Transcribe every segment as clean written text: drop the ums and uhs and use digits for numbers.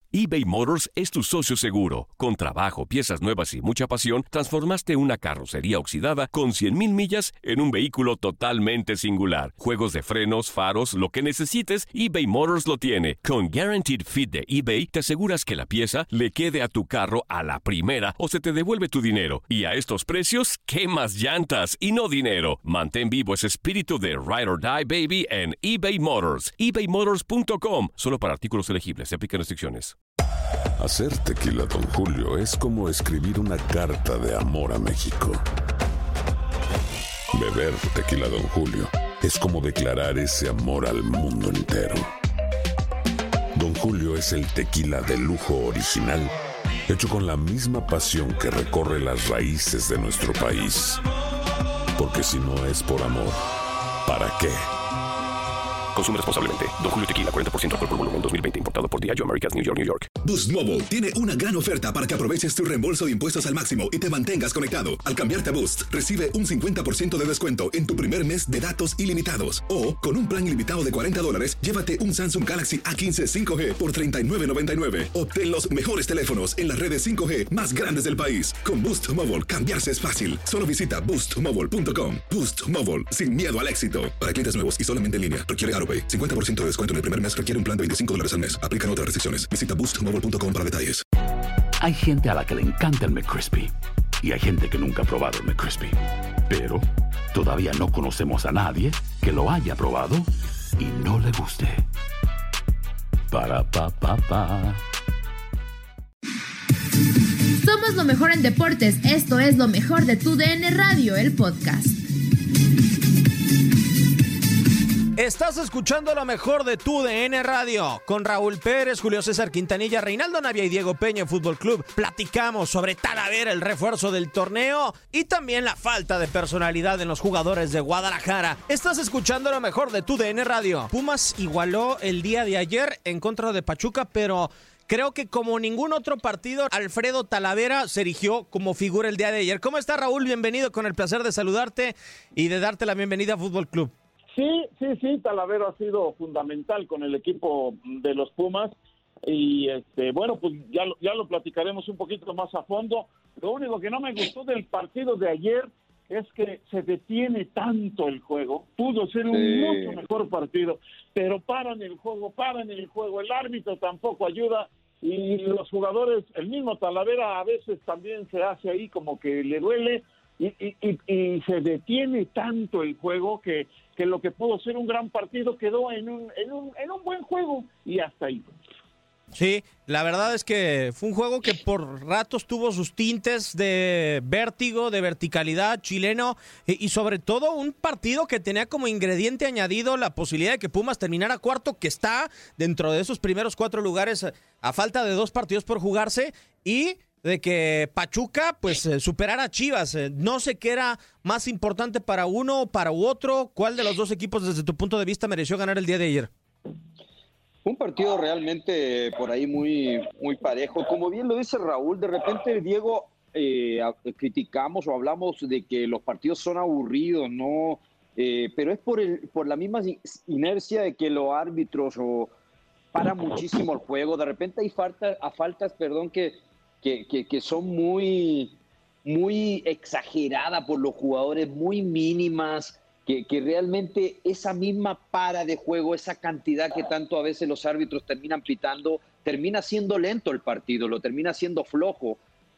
eBay Motors es tu socio seguro. Con trabajo, piezas nuevas y mucha pasión, transformaste una carrocería oxidada con 100,000 millas en un vehículo totalmente singular. Juegos de frenos, faros, lo que necesites, eBay Motors lo tiene. Con Guaranteed Fit de eBay, te aseguras que la pieza le quede a tu carro a la primera o se te devuelve tu dinero. Y a estos precios, ¿qué más llantas y no dinero? Mantén vivo ese espíritu de Ride or Die, baby, en eBay Motors. ebaymotors.com. Solo para artículos elegibles. Se aplican restricciones. Hacer tequila Don Julio es como escribir una carta de amor a México. Beber tequila Don Julio es como declarar ese amor al mundo entero. Don Julio es el tequila de lujo original, hecho con la misma pasión que recorre las raíces de nuestro país. Porque si no es por amor, ¿para qué? Consume responsablemente. Don Julio Tequila, 40% alcohol por volumen, 2020. Importado por Diageo Americas, New York, New York. Boost Mobile tiene una gran oferta para que aproveches tu reembolso de impuestos al máximo y te mantengas conectado. Al cambiarte a Boost, recibe un 50% de descuento en tu primer mes de datos ilimitados. O, con un plan ilimitado de $40, llévate un Samsung Galaxy A15 5G por $39.99. Obtén los mejores teléfonos en las redes 5G más grandes del país. Con Boost Mobile, cambiarse es fácil. Solo visita boostmobile.com. Boost Mobile, sin miedo al éxito. Para clientes nuevos y solamente en línea, requiere AroPay. 50% de descuento en el primer mes requiere un plan de $25 al mes. Aplican otras restricciones. Visita boostmobile.com para detalles. Hay gente a la que le encanta el McCrispy y hay gente que nunca ha probado el McCrispy. Pero todavía no conocemos a nadie que lo haya probado y no le guste. Para pa pa pa. Somos lo mejor en deportes. Esto es lo mejor de tu DN Radio, el podcast. Estás escuchando lo mejor de tu DN Radio con Raúl Pérez, Julio César Quintanilla, Reinaldo Navia y Diego Peña en Fútbol Club. Platicamos sobre Talavera, el refuerzo del torneo y también la falta de personalidad en los jugadores de Guadalajara. Estás escuchando lo mejor de tu DN Radio. Pumas igualó el día de ayer en contra de Pachuca, pero creo que como ningún otro partido, Alfredo Talavera se erigió como figura el día de ayer. ¿Cómo está, Raúl? Bienvenido, con el placer de saludarte y de darte la bienvenida a Fútbol Club. Sí, Talavera ha sido fundamental con el equipo de los Pumas y bueno, pues ya lo platicaremos un poquito más a fondo. Lo único que no me gustó del partido de ayer es que se detiene tanto el juego. Pudo ser un mucho mejor partido, pero paran el juego, el árbitro tampoco ayuda y los jugadores, el mismo Talavera a veces también se hace ahí como que le duele y se detiene tanto el juego que lo que pudo ser un gran partido quedó en un buen juego y hasta ahí. Sí, la verdad es que fue un juego que por ratos tuvo sus tintes de vértigo, de verticalidad chileno y sobre todo un partido que tenía como ingrediente añadido la posibilidad de que Pumas terminara cuarto, que está dentro de esos primeros 4 lugares a falta de 2 partidos por jugarse, y de que Pachuca pues superara a Chivas. No sé qué era más importante para uno o para otro. ¿Cuál de los dos equipos desde tu punto de vista mereció ganar el día de ayer? Un partido realmente por ahí muy, muy parejo. Como bien lo dice Raúl, de repente, Diego, criticamos o hablamos de que los partidos son aburridos, ¿no? Pero es por la misma inercia de que los árbitros paran muchísimo el juego. De repente hay faltas, que son muy, muy exageradas por los jugadores, muy mínimas, que realmente esa misma para de juego, esa cantidad que tanto a veces los árbitros terminan pitando, termina siendo lento el partido, lo termina siendo flojo.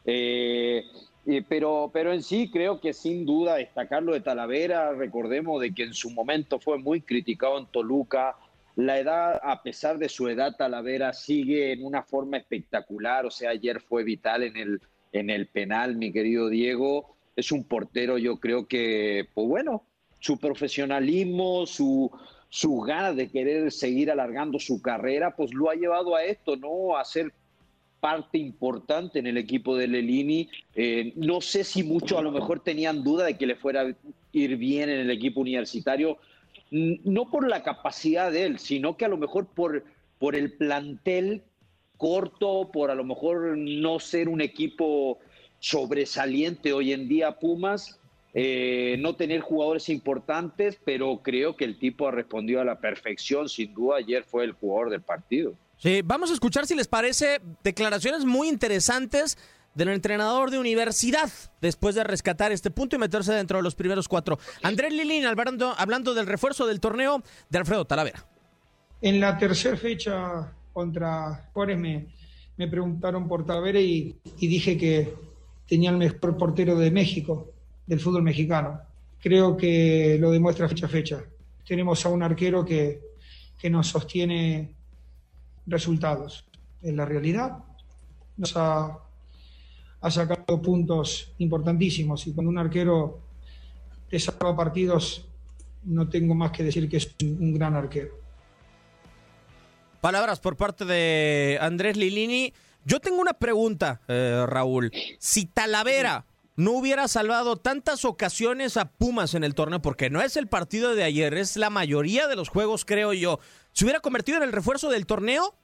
Pero en sí creo que sin duda destacar lo de Talavera. Recordemos de que en su momento fue muy criticado en Toluca. La edad, a pesar de su edad, Talavera sigue en una forma espectacular. O sea, ayer fue vital en el penal, mi querido Diego. Es un portero, yo creo que, pues bueno, su profesionalismo, sus ganas de querer seguir alargando su carrera, pues lo ha llevado a esto, ¿no? A ser parte importante en el equipo de Lelini. No sé si muchos a lo mejor tenían duda de que le fuera a ir bien en el equipo universitario, no por la capacidad de él, sino que a lo mejor por el plantel corto, por a lo mejor no ser un equipo sobresaliente hoy en día Pumas, no tener jugadores importantes, pero creo que el tipo ha respondido a la perfección. Sin duda ayer fue el jugador del partido. Sí, vamos a escuchar, si les parece, declaraciones muy interesantes del entrenador de Universidad después de rescatar este punto y meterse dentro de los primeros 4. Andrés Lilín hablando del refuerzo del torneo de Alfredo Talavera. En la tercera fecha contra Juárez me preguntaron por Talavera y dije que tenía el mejor portero de México, del fútbol mexicano. Creo que lo demuestra fecha a fecha. Tenemos a un arquero que nos sostiene resultados. En la realidad nos ha sacado puntos importantísimos, y cuando un arquero te salva partidos, no tengo más que decir que es un gran arquero. Palabras por parte de Andrés Lilini. Yo tengo una pregunta, Raúl. Si Talavera no hubiera salvado tantas ocasiones a Pumas en el torneo, porque no es el partido de ayer, es la mayoría de los juegos, creo yo, ¿se hubiera convertido en el refuerzo del torneo?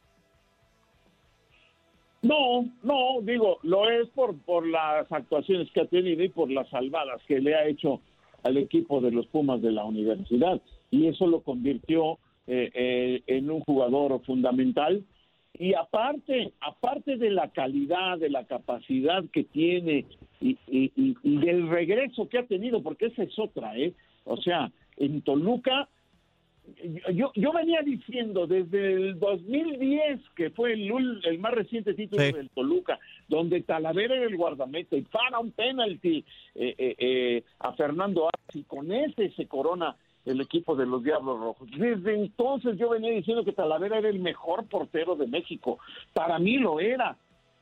No, digo, lo es por las actuaciones que ha tenido y por las salvadas que le ha hecho al equipo de los Pumas de la Universidad, y eso lo convirtió en un jugador fundamental. Y aparte de la calidad, de la capacidad que tiene y del regreso que ha tenido, porque esa es otra, o sea, en Toluca, yo venía diciendo desde el 2010, que fue el más reciente título del Toluca, donde Talavera era el guardameta y para un penalti a Fernando Arias, y con ese se corona el equipo de los Diablos Rojos. Desde entonces yo venía diciendo que Talavera era el mejor portero de México. Para mí lo era.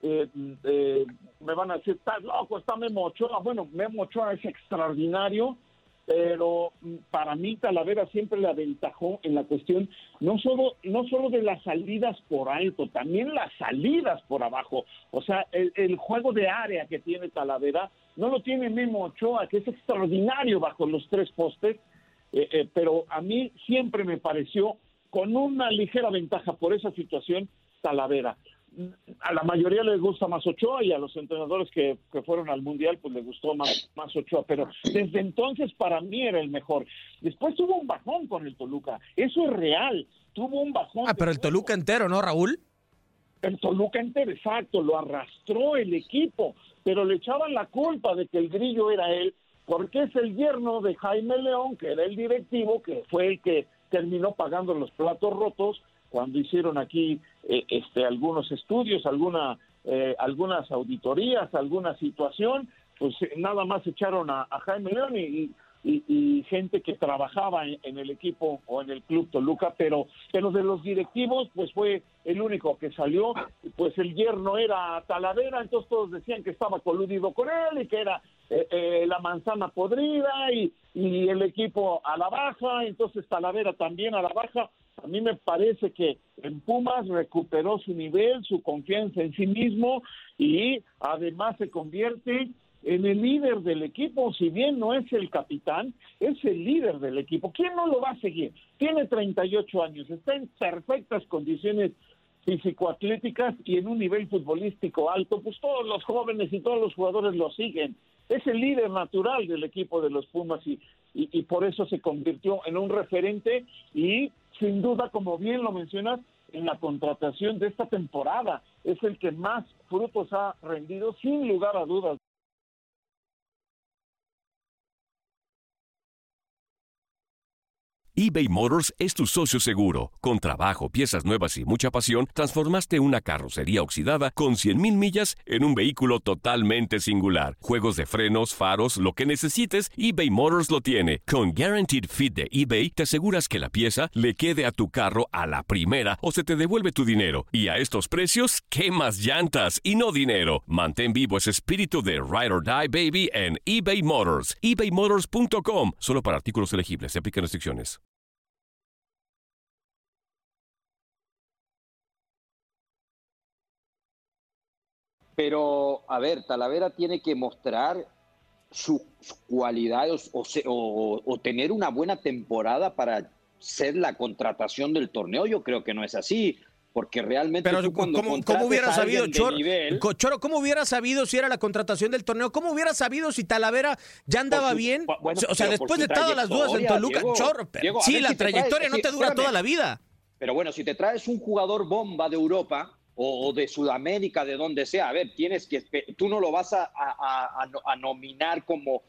Me van a decir, estás loco, está Memo Ochoa. Bueno, Memo Ochoa es extraordinario, pero para mí Talavera siempre le aventajó en la cuestión no solo de las salidas por alto, también las salidas por abajo. O sea, el juego de área que tiene Talavera no lo tiene Memo Ochoa, que es extraordinario bajo los 3 postes. Pero a mí siempre me pareció con una ligera ventaja por esa situación Talavera. A la mayoría les gusta más Ochoa, y a los entrenadores que fueron al Mundial pues les gustó más Ochoa, pero desde entonces para mí era el mejor. Después tuvo un bajón con el Toluca, eso es real, tuvo un bajón. Pero el Toluca entero, ¿no, Raúl? El Toluca entero, exacto, lo arrastró el equipo, pero le echaban la culpa de que el grillo era él, porque es el yerno de Jaime León, que era el directivo, que fue el que terminó pagando los platos rotos cuando hicieron aquí algunos estudios, algunas auditorías, alguna situación, pues nada más echaron a Jaime León y gente que trabajaba en el equipo o en el club Toluca, pero de los directivos pues fue el único que salió. Pues el yerno era Talavera, entonces todos decían que estaba coludido con él y que era la manzana podrida y el equipo a la baja, entonces Talavera también a la baja. A mí me parece que en Pumas recuperó su nivel, su confianza en sí mismo, y además se convierte en el líder del equipo. Si bien no es el capitán, es el líder del equipo. ¿Quién no lo va a seguir? Tiene 38 años, está en perfectas condiciones físico-atléticas y en un nivel futbolístico alto, pues todos los jóvenes y todos los jugadores lo siguen. Es el líder natural del equipo de los Pumas y por eso se convirtió en un referente y sin duda, como bien lo mencionas, en la contratación de esta temporada es el que más frutos ha rendido sin lugar a dudas. eBay Motors es tu socio seguro. Con trabajo, piezas nuevas y mucha pasión, transformaste una carrocería oxidada con 100,000 millas en un vehículo totalmente singular. Juegos de frenos, faros, lo que necesites, eBay Motors lo tiene. Con Guaranteed Fit de eBay, te aseguras que la pieza le quede a tu carro a la primera o se te devuelve tu dinero. Y a estos precios, ¿qué más llantas y no dinero? Mantén vivo ese espíritu de Ride or Die, baby, en eBay Motors. ebaymotors.com. Solo para artículos elegibles. Se aplican restricciones. Pero, a ver, Talavera tiene que mostrar sus cualidades o tener una buena temporada para ser la contratación del torneo. Yo creo que no es así, porque realmente pero tú cuando ¿cómo hubiera sabido, Choro, cómo hubiera sabido si era la contratación del torneo? ¿Cómo hubiera sabido si Talavera ya andaba bien? Bueno, o sea, después de todas las dudas en Toluca, Diego, Choro, Diego, sí, la si trayectoria no te dura toda la vida. Pero bueno, si te traes un jugador bomba de Europa o de Sudamérica, de donde sea, a ver, tú no lo vas a nominar como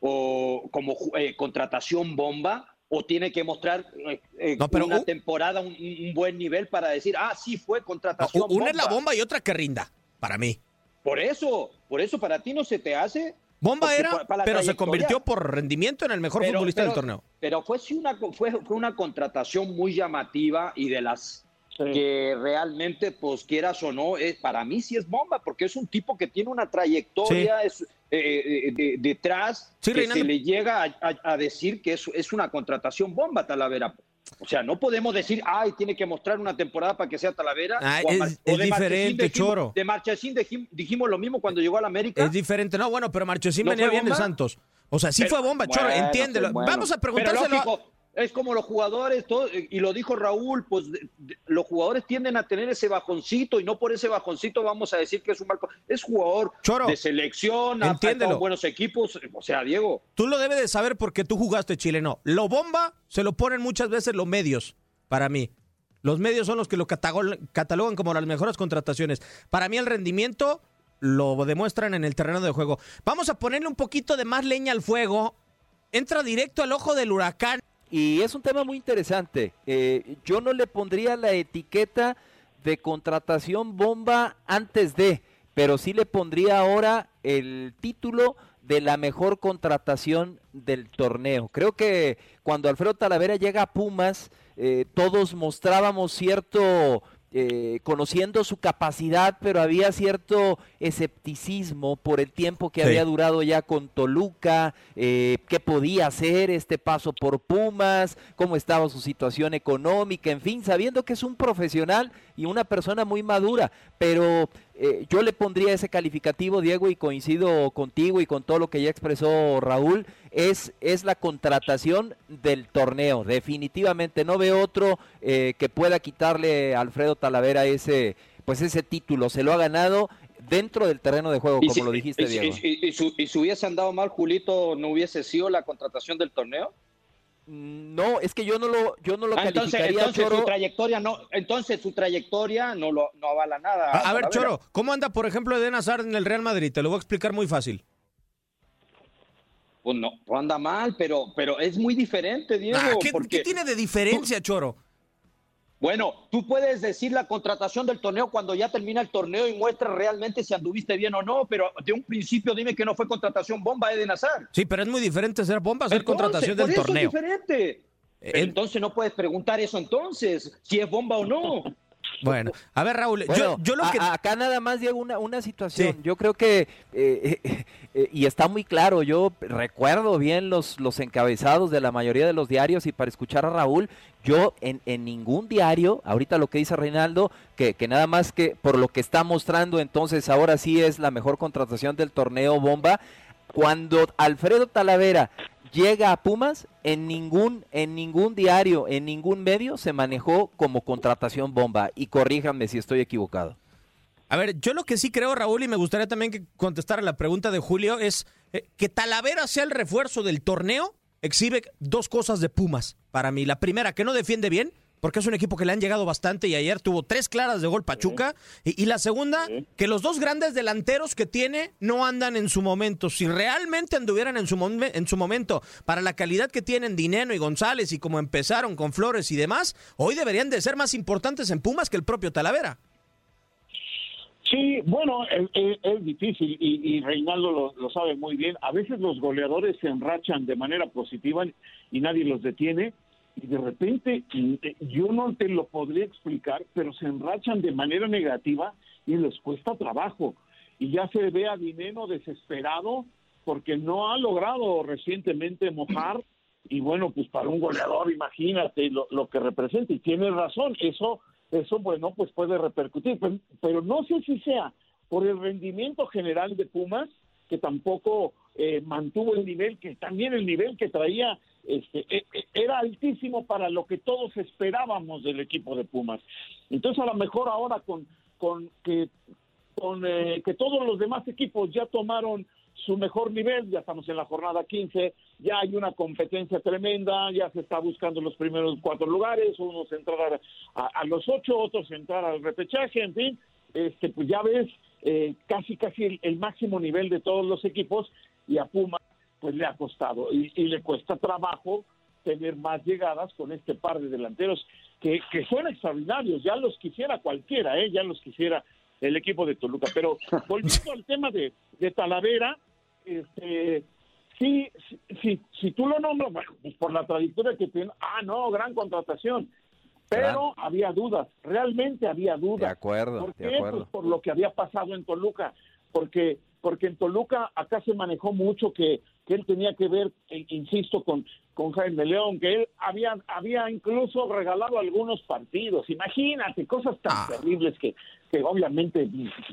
contratación bomba, o tiene que mostrar una temporada, un buen nivel para decir, sí fue contratación bomba. Una es la bomba y otra que rinda, para mí. Por eso para ti no se te hace. Bomba era, pero se convirtió por rendimiento en el mejor futbolista del torneo. Pero fue una contratación muy llamativa y de las que realmente, pues quieras o no, para mí sí es bomba, porque es un tipo que tiene una trayectoria detrás, que Reinaldo, se le llega a decir que es una contratación bomba, Talavera. O sea, no podemos decir, tiene que mostrar una temporada para que sea Talavera. Es diferente, Choro. De Marchesín dijimos lo mismo cuando llegó a la América. Es diferente, no, bueno, pero Marchesín venía bien de Santos. O sea, sí fue bomba, Choro, entiéndelo. Vamos a preguntárselo. Pero lógico, es como los jugadores, y lo dijo Raúl, pues los jugadores tienden a tener ese bajoncito, y no por ese bajoncito vamos a decir que es un mal. Es jugador de selección, ha estado en buenos equipos. O sea, Diego, tú lo debes de saber porque tú jugaste chileno. Lo bomba se lo ponen muchas veces los medios, para mí. Los medios son los que lo catalogan como las mejores contrataciones. Para mí el rendimiento lo demuestran en el terreno de juego. Vamos a ponerle un poquito de más leña al fuego. Entra directo al ojo del huracán. Y es un tema muy interesante. Yo no le pondría la etiqueta de contratación bomba antes de, pero sí le pondría ahora el título de la mejor contratación del torneo. Creo que cuando Alfredo Talavera llega a Pumas, todos mostrábamos cierto... conociendo su capacidad, pero había cierto escepticismo por el tiempo que había durado ya con Toluca, qué podía hacer este paso por Pumas, cómo estaba su situación económica, en fin, sabiendo que es un profesional y una persona muy madura, pero yo le pondría ese calificativo, Diego, y coincido contigo y con todo lo que ya expresó Raúl, es la contratación del torneo. Definitivamente no veo otro que pueda quitarle a Alfredo Talavera ese título. Se lo ha ganado dentro del terreno de juego, como lo dijiste, Diego. ¿Y si hubiese andado mal, Julito, no hubiese sido la contratación del torneo? No, es que yo no lo calificaría, entonces Choro. Su trayectoria no avala nada. A ver, Choro, ¿cómo anda, por ejemplo, Eden Hazard en el Real Madrid? Te lo voy a explicar muy fácil. Pues no anda mal, pero es muy diferente, Diego. ¿Qué tiene de diferencia, Choro? Bueno, tú puedes decir la contratación del torneo cuando ya termina el torneo y muestra realmente si anduviste bien o no, pero de un principio dime que no fue contratación bomba, Eden Hazard. Sí, pero es muy diferente ser bomba, ser contratación del torneo. Es diferente. Entonces no puedes preguntar eso entonces, si es bomba o no. Bueno, a ver, Raúl, yo lo que... Acá nada más, Diego, una situación. Sí. Yo creo que, y está muy claro, yo recuerdo bien los encabezados de la mayoría de los diarios, y para escuchar a Raúl, yo en ningún diario, ahorita lo que dice Reinaldo, que nada más que por lo que está mostrando, entonces ahora sí es la mejor contratación del torneo bomba, cuando Alfredo Talavera llega a Pumas, en ningún diario, en ningún medio se manejó como contratación bomba, y corríjanme si estoy equivocado. A ver, yo lo que sí creo, Raúl, y me gustaría también que contestara la pregunta de Julio, es que Talavera sea el refuerzo del torneo, exhibe dos cosas de Pumas para mí. La primera, que no defiende bien, porque es un equipo que le han llegado bastante y ayer tuvo 3 claras de gol Pachuca. Y la segunda, que los dos grandes delanteros que tiene no andan en su momento. Si realmente anduvieran en su momento, para la calidad que tienen Dineno y González y como empezaron con Flores y demás, hoy deberían de ser más importantes en Pumas que el propio Talavera. Sí, bueno, es difícil y Reinaldo lo sabe muy bien. A veces los goleadores se enrachan de manera positiva y nadie los detiene. Y de repente, yo no te lo podría explicar, pero se enrachan de manera negativa y les cuesta trabajo. Y ya se ve a Dineno desesperado porque no ha logrado recientemente mojar. Y bueno, pues para un goleador, imagínate lo que representa. Y tienes razón, eso bueno, pues puede repercutir. Pero no sé si sea por el rendimiento general de Pumas, que tampoco mantuvo el nivel, que también el nivel que traía era altísimo para lo que todos esperábamos del equipo de Pumas. Entonces a lo mejor ahora con que todos los demás equipos ya tomaron su mejor nivel, ya estamos en la jornada 15, ya hay una competencia tremenda, ya se está buscando los primeros 4 lugares, unos entrar a los 8, otros entrar al repechaje, en fin, pues ya ves casi el máximo nivel de todos los equipos, y a Puma pues le ha costado y le cuesta trabajo tener más llegadas con este par de delanteros que son extraordinarios, ya los quisiera cualquiera, ya los quisiera el equipo de Toluca. Pero volviendo al tema de Talavera, si tú lo nombras, bueno, pues por la trayectoria que tiene, gran contratación, pero había dudas, realmente había dudas. De acuerdo, ¿Por qué? Pues por lo que había pasado en Toluca, porque en Toluca acá se manejó mucho que él tenía que ver, insisto, con Jaime León, que él había incluso regalado algunos partidos. Imagínate, cosas tan terribles que obviamente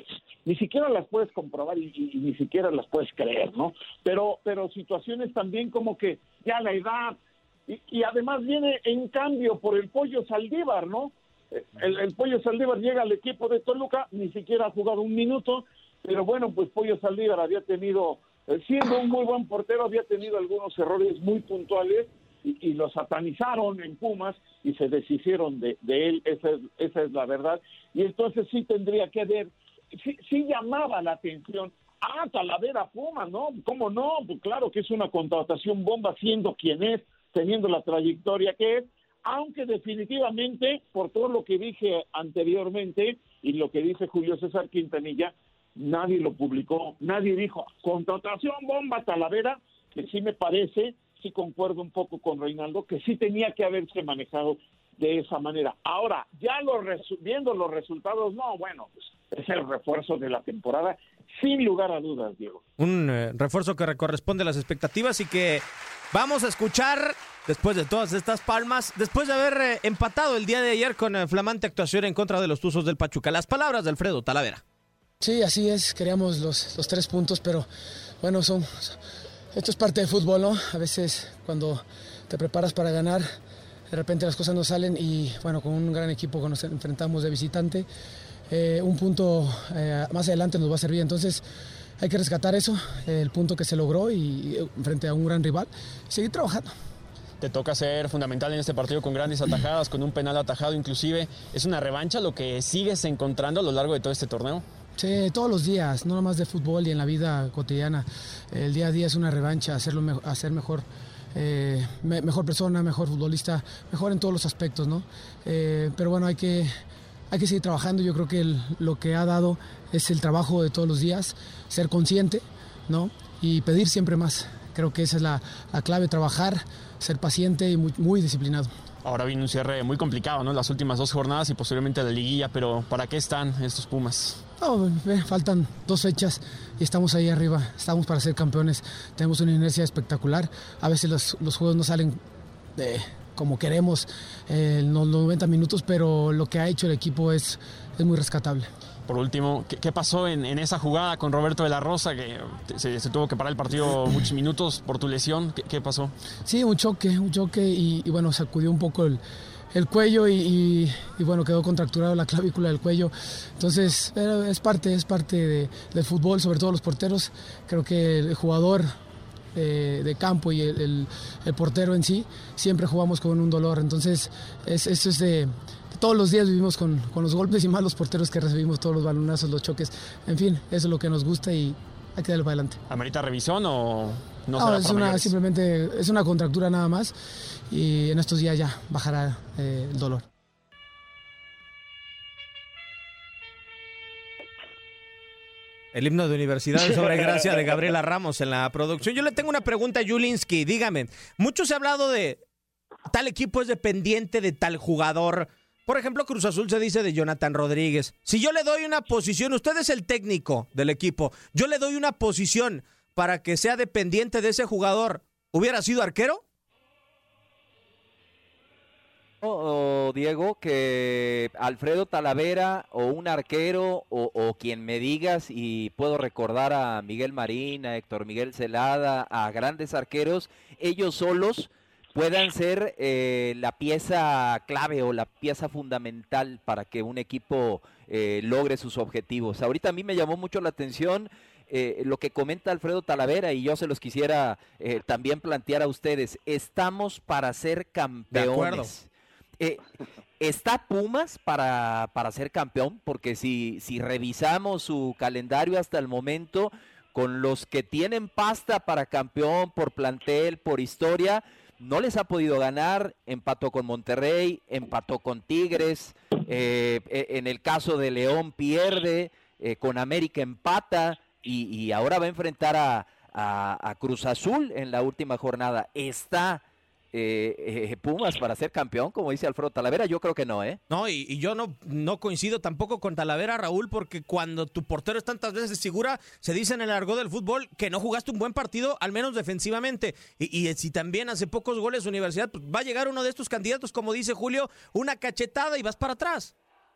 ni siquiera las puedes comprobar y ni siquiera las puedes creer, ¿no? Pero situaciones también como que ya la edad, y además viene en cambio por el Pollo Saldívar, ¿no? El Pollo Saldívar llega al equipo de Toluca, ni siquiera ha jugado un minuto, pero bueno, pues Pollo Saldívar había tenido, siendo un muy buen portero, había tenido algunos errores muy puntuales y lo satanizaron en Pumas y se deshicieron de él, esa es la verdad. Y entonces sí tendría que ver, sí llamaba la atención, Talavera Pumas, ¿no? ¿Cómo no? Pues claro que es una contratación bomba, siendo quien es, teniendo la trayectoria que es, aunque definitivamente, por todo lo que dije anteriormente y lo que dice Julio César Quintanilla, nadie lo publicó, nadie dijo contratación bomba Talavera, que sí me parece, sí concuerdo un poco con Reinaldo, que sí tenía que haberse manejado de esa manera. Ahora, ya viendo los resultados, no, bueno, pues es el refuerzo de la temporada, sin lugar a dudas, Diego. Un refuerzo que corresponde a las expectativas y que vamos a escuchar después de todas estas palmas, después de haber empatado el día de ayer con flamante actuación en contra de los Tuzos del Pachuca. Las palabras de Alfredo Talavera. Sí, así es, queríamos los 3 puntos, pero bueno, esto es parte del fútbol, ¿no? A veces cuando te preparas para ganar, de repente las cosas no salen y bueno, con un gran equipo que nos enfrentamos de visitante, un punto más adelante nos va a servir, entonces hay que rescatar eso, el punto que se logró y frente a un gran rival, y seguir trabajando. Te toca ser fundamental en este partido con grandes atajadas, con un penal atajado inclusive. ¿Es una revancha lo que sigues encontrando a lo largo de todo este torneo? Sí, todos los días, no nomás de fútbol y en la vida cotidiana. El día a día es una revancha, hacer mejor, mejor persona, mejor futbolista, mejor en todos los aspectos, ¿no? Pero bueno, hay que seguir trabajando. Yo creo que lo que ha dado es el trabajo de todos los días, ser consciente, ¿no? Y pedir siempre más. Creo que esa es la clave, trabajar, ser paciente y muy, muy disciplinado. Ahora viene un cierre muy complicado, ¿no? Las últimas 2 jornadas y posiblemente la liguilla, pero ¿para qué están estos Pumas? No, faltan 2 fechas y estamos ahí arriba, estamos para ser campeones, tenemos una inercia espectacular, a veces los juegos no salen como queremos en los 90 minutos, pero lo que ha hecho el equipo es muy rescatable. Por último, ¿qué pasó en esa jugada con Roberto de la Rosa, que se tuvo que parar el partido muchos minutos por tu lesión? ¿Qué pasó? Sí, un choque y bueno, sacudió un poco el cuello y bueno, quedó contracturado la clavícula del cuello. Entonces, es parte del fútbol, sobre todo los porteros. Creo que el jugador de campo y el portero en sí, siempre jugamos con un dolor. Entonces, eso es de... Todos los días vivimos con los golpes y más los porteros que recibimos, todos los balonazos, los choques. En fin, eso es lo que nos gusta y hay que darle para adelante. ¿Amerita revisión o no? Simplemente es una contractura nada más y en estos días ya bajará el dolor. El himno de Universidad de Sobregracia de Gabriela Ramos en la producción. Yo le tengo una pregunta a Julinski. Dígame, mucho se ha hablado de tal equipo es dependiente de tal jugador. Por ejemplo, Cruz Azul se dice de Jonathan Rodríguez. Si yo le doy una posición, usted es el técnico del equipo, yo le doy una posición para que sea dependiente de ese jugador, ¿hubiera sido arquero? Diego, que Alfredo Talavera o un arquero o quien me digas, y puedo recordar a Miguel Marín, a Héctor Miguel Celada, a grandes arqueros, ellos solos puedan ser la pieza clave o la pieza fundamental para que un equipo logre sus objetivos. Ahorita a mí me llamó mucho la atención lo que comenta Alfredo Talavera, y yo se los quisiera también plantear a ustedes. Estamos para ser campeones. ¿Está Pumas para ser campeón? Porque si revisamos su calendario hasta el momento, con los que tienen pasta para campeón, por plantel, por historia, no les ha podido ganar. Empató con Monterrey, empató con Tigres, en el caso de León pierde, con América empata, y ahora va a enfrentar a Cruz Azul en la última jornada. ¿Está Pumas para ser campeón, como dice Alfredo Talavera? Yo creo que no, ¿eh? No, y yo no coincido tampoco con Talavera, Raúl, porque cuando tu portero es tantas veces figura, se dice en el argot del fútbol que no jugaste un buen partido, al menos defensivamente, y si también hace pocos goles Universidad, pues va a llegar uno de estos candidatos, como dice Julio, una cachetada y vas para atrás.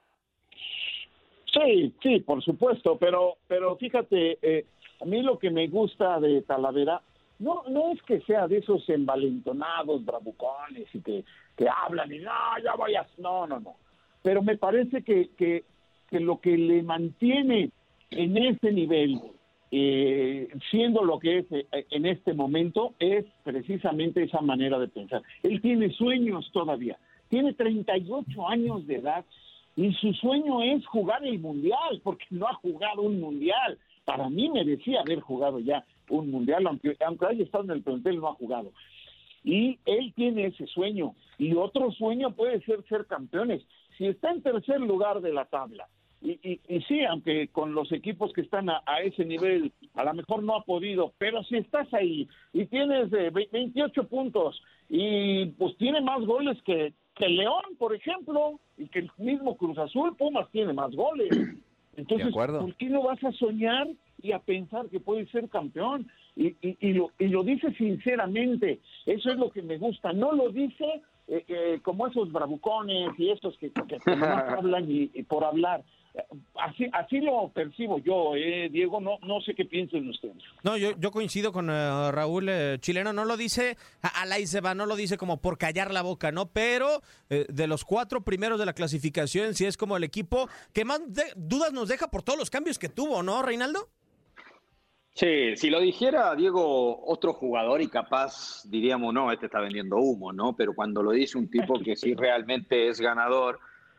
Sí, por supuesto, pero fíjate, a mí lo que me gusta de Talavera no es que sea de esos envalentonados, bravucones y que hablan y ya voy a... No. Pero me parece que lo que le mantiene en ese nivel, siendo lo que es en este momento, es precisamente esa manera de pensar. Él tiene sueños todavía, tiene 38 años de edad y su sueño es jugar el Mundial, porque no ha jugado un Mundial. Para mí merecía haber jugado ya un Mundial, aunque haya estado en el plantel, no ha jugado. Y él tiene ese sueño, y otro sueño puede ser campeones. Si está en tercer lugar de la tabla, y sí, aunque con los equipos que están a ese nivel, a lo mejor no ha podido, pero si estás ahí y tienes 28 puntos, y pues tiene más goles que León, por ejemplo, y que el mismo Cruz Azul, Pumas tiene más goles. Entonces, ¿por qué no vas a soñar y a pensar que puedes ser campeón? Y lo dice sinceramente. Eso es lo que me gusta. No lo dice como esos bravucones y esos que nomás hablan y por hablar. Así lo percibo yo, Diego, no sé qué piensen ustedes. No, yo coincido con Raúl Chileno, no lo dice a la y se va, no lo dice como por callar la boca, ¿no? Pero de los 4 primeros de la clasificación, sí es como el equipo que más dudas nos deja por todos los cambios que tuvo, ¿no, Reinaldo? Sí, si lo dijera, Diego, otro jugador y capaz diríamos, no, este está vendiendo humo, ¿no? Pero cuando lo dice un tipo que sí realmente es ganador,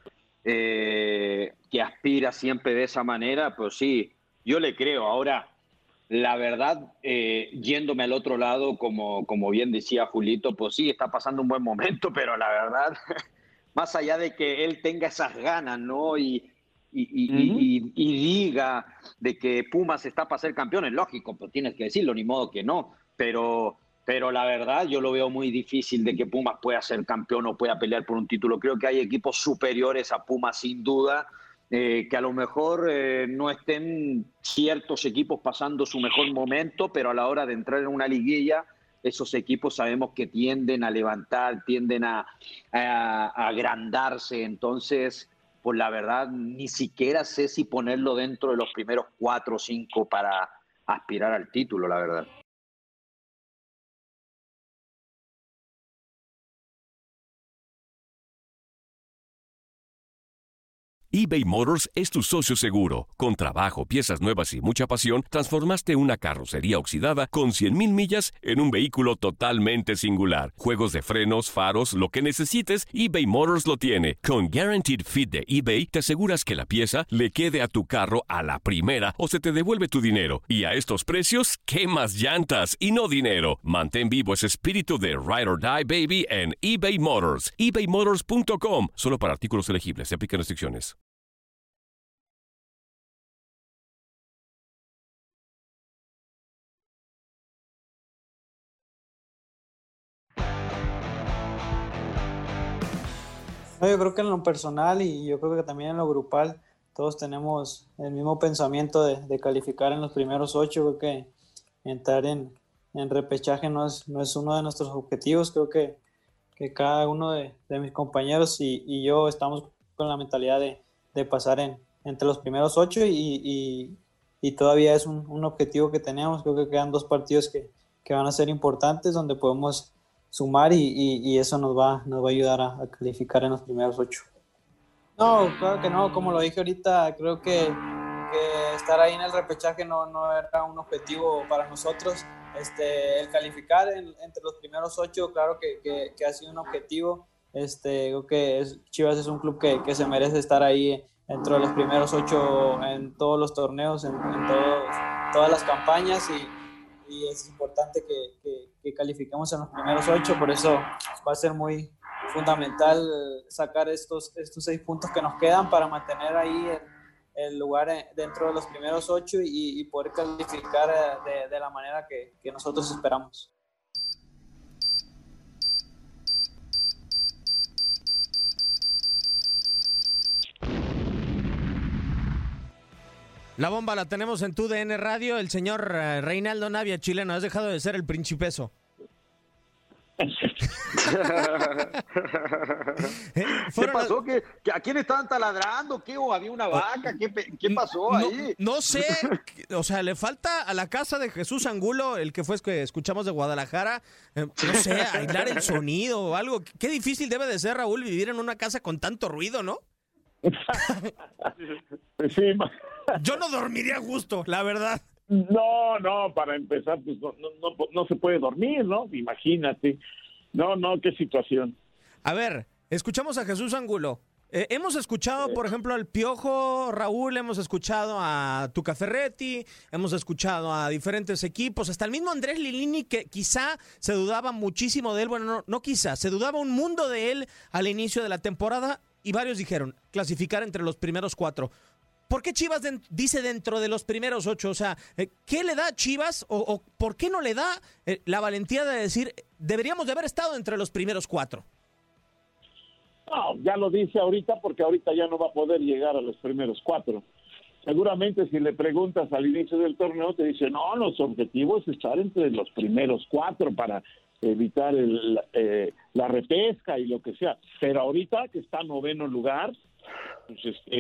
que aspira siempre de esa manera, pues sí, yo le creo. Ahora, la verdad, yéndome al otro lado, como bien decía Julito, pues sí, está pasando un buen momento, pero la verdad, más allá de que él tenga esas ganas, ¿no? Y diga de que Pumas está para ser campeón, es lógico, pues tienes que decirlo, ni modo que no, pero la verdad yo lo veo muy difícil de que Pumas pueda ser campeón o pueda pelear por un título. Creo que hay equipos superiores a Pumas sin duda, que a lo mejor no estén ciertos equipos pasando su mejor momento, pero a la hora de entrar en una liguilla, esos equipos sabemos que tienden a levantar, tienden a agrandarse. Entonces, pues la verdad ni siquiera sé si ponerlo dentro de los primeros 4 o 5 para aspirar al título, la verdad. eBay Motors es tu socio seguro. Con trabajo, piezas nuevas y mucha pasión, transformaste una carrocería oxidada con 100,000 millas en un vehículo totalmente singular. Juegos de frenos, faros, lo que necesites, eBay Motors lo tiene. Con Guaranteed Fit de eBay, te aseguras que la pieza le quede a tu carro a la primera o se te devuelve tu dinero. Y a estos precios, ¿qué más llantas y no dinero? Mantén vivo ese espíritu de Ride or Die, baby, en eBay Motors. ebaymotors.com. Solo para artículos elegibles. Se aplican restricciones. No, yo creo que en lo personal y yo creo que también en lo grupal todos tenemos el mismo pensamiento de calificar en los primeros 8. Creo que entrar en repechaje no es uno de nuestros objetivos. Creo que cada uno de mis compañeros y yo estamos con la mentalidad de pasar entre los primeros 8 y todavía es un objetivo que tenemos. Creo que quedan 2 partidos que van a ser importantes donde podemos sumar y eso nos va a ayudar a calificar en los primeros 8. No, claro que no, como lo dije ahorita, creo que estar ahí en el repechaje no era un objetivo para nosotros. El calificar entre los primeros 8, claro que ha sido un objetivo. Creo que Chivas es un club que se merece estar ahí dentro de los primeros 8 en todos los torneos, en todas las campañas, y es importante que califiquemos en los primeros 8, por eso va a ser muy fundamental sacar estos 6 puntos que nos quedan para mantener ahí el lugar dentro de los primeros 8 y poder calificar de la manera que nosotros esperamos. La bomba la tenemos en TUDN Radio. El señor Reinaldo Navia, chileno, has dejado de ser el principeso. ¿Qué pasó? ¿A quién estaban taladrando? ¿Qué? ¿O había una vaca? ¿Qué pasó ahí? No sé, o sea, le falta a la casa de Jesús Angulo, el que fue que escuchamos de Guadalajara, no sé, aislar el sonido o algo. Qué difícil debe de ser, Raúl, vivir en una casa con tanto ruido, ¿no? Sí. Yo no dormiría a gusto, la verdad. No, para empezar, pues no se puede dormir, ¿no? Imagínate. No, qué situación. A ver, escuchamos a Jesús Angulo. Hemos escuchado, por ejemplo, al Piojo, Raúl, hemos escuchado a Tuca Ferretti, hemos escuchado a diferentes equipos, hasta el mismo Andrés Lilini, que quizá se dudaba muchísimo de él, bueno, no quizá, se dudaba un mundo de él al inicio de la temporada, y varios dijeron, clasificar entre los primeros 4. ¿Por qué Chivas dice dentro de los primeros 8? O sea, ¿qué le da a Chivas o por qué no le da la valentía de decir deberíamos de haber estado entre los primeros 4? No, ya lo dice ahorita porque ahorita ya no va a poder llegar a los primeros 4. Seguramente si le preguntas al inicio del torneo te dice, no, nuestro objetivo es estar entre los primeros 4 para evitar la repesca y lo que sea. Pero ahorita que está en 9º lugar, pues